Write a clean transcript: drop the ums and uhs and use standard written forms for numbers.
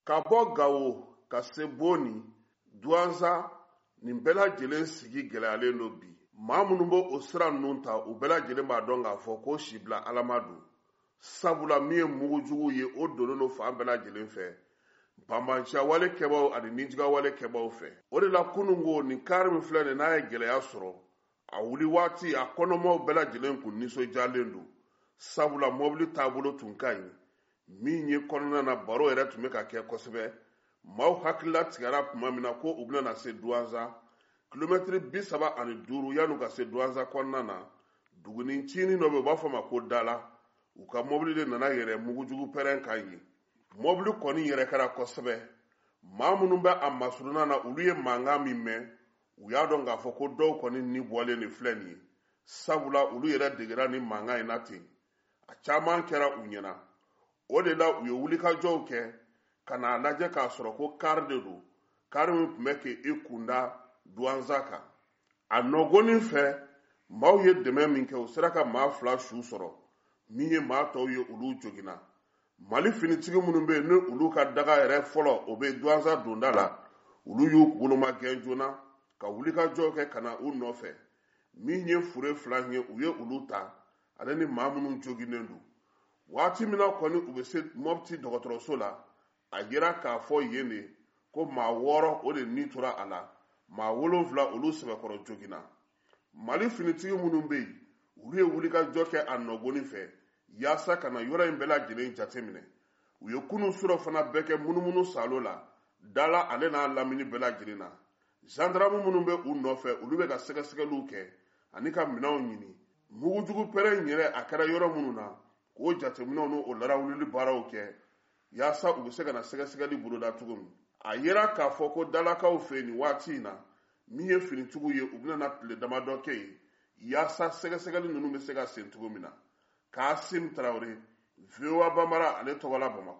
Ka bɔ Gawo ka se Boni, Douanza nin bɛɛ lajɛlen sigi gɛlɛyalen do bi. Maa minnu bɛ o sira ninnu ta u bɛɛ lajɛlen b'a dɔn k'a fɔ ko sibila Alama don. Sabula min ye mugujugu ye o donnen do fan bɛɛ lajɛlen fɛ. Banbanciya wale kɛbaaw ani nijuga wale kɛbaaw fɛ. O de la kunungo nin kari min filɛ nin n'a ye gɛlɛya sɔrɔ, a wuli waati a kɔnɔmaw bɛɛ lajɛlen kun nisɔndiyalen do. Sabula mɔbili taabolo tun ka ɲi. Min ye kɔnɔna na baro yɛrɛ tun bɛ ka kɛ kosɛbɛ. Maaw hakilila tigɛra tuma min na ko u bɛna se Douanza. Kilomɛtiri 35 yan'u ka se Douanza kɔnɔna na, duguni ncinin dɔ bɛ u b'a fɔ ma ko Dala. U ka mɔbili de nana yɛrɛ mugujugu pɛrɛn kan ye. Mɔbili kɔni yɛrɛ kɛra kosɛbɛ. Maa minnu bɛ a masurunan na olu ye mankan min mɛn, u y'a dɔn k'a fɔ ko dɔw kɔni ni bɔlen de filɛ nin ye. Sabula olu yɛrɛ degera ni mankan in na ten. A caman kɛra u ɲɛna. O de la u ye wulikajɔw kɛ ka n'a lajɛ k'a sɔrɔ ko kari de don. Kari min tun bɛ k'i kunda Douanza kan. A nɔgɔnin fɛ, maaw ye dɛmɛ min kɛ u sera ka maa 2 su sɔrɔ. Min ye maa tɔw ye olu joginna. Mali finitigi minnu bɛ yen ni olu ka daga yɛrɛ fɔlɔ o bɛ Douanza donda la, olu y'u boloma gɛn joona ka wulikajɔw kɛ ka na u nɔfɛ. Min ye fure 2 ye u ye olu ta ale ni maa minnu joginnen do. Waati min na kɔni u bɛ se Mopti dɔgɔtɔrɔso la, a yera k'a fɔ yen de ko maa 6 o de ni tora a la, maa 7 olu sɛbɛkɔrɔ joginna. Mali finitigi minnu bɛ yen olu ye wulikajɔ kɛ a nɔgɔnin fɛ yaasa ka na yɔrɔ in bɛɛ lajɛlen jateminɛ. U ye kunun surɔ fana bɛɛ kɛ munumunu salo la, Dala ale n'a lamini bɛɛ lajɛlen na. Gendarme minnu bɛ u nɔfɛ olu bɛ ka sɛgɛsɛgɛliw kɛ ani ka minɛnw ɲini. Mugujugu pɛrɛn in yɛrɛ a kɛra yɔrɔ minnu na k'o jateminɛw n'o larawulili baaraw kɛ yaasa u bɛ se ka na sɛgɛsɛgɛli boloda cogo min. A yera k'a fɔ ko Dalakaw fɛ nin waati in na min ye finitigiw ye u bɛna tile damadɔ kɛ yen yaasa sɛgɛsɛgɛli ninnu bɛ se ka sen cogo min na. Kaasim Tarawele, VOA Bambara ale tɔgɔla Bamakɔ.